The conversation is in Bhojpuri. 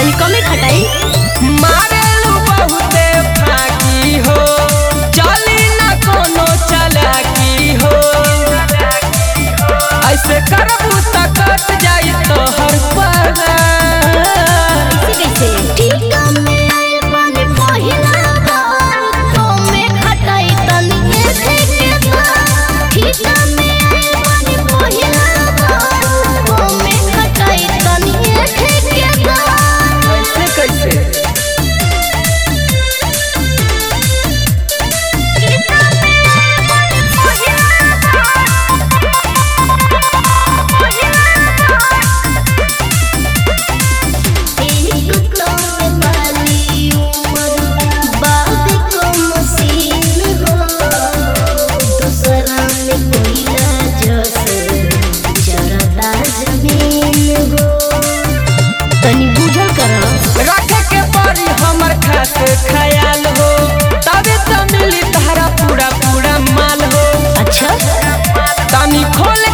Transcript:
तनी कमे खटाई मारेलू बहुते फाकी हो चली ना कोनो चलाकी हो ऐसे करबू त कट जाई तोहर पगार कैसे ठीक में आइल बने पहिला बार कमे खटाई तनी के बार ठीक में आइल बने पहिला बार कमे खटाई तनी के बार ऐसे कैसे तनी बुझल कर रखे के पड़ी हमर खास ख्याल हो तबे तो मिली तारा पूरा पूरा माल हो अच्छा तनी खोल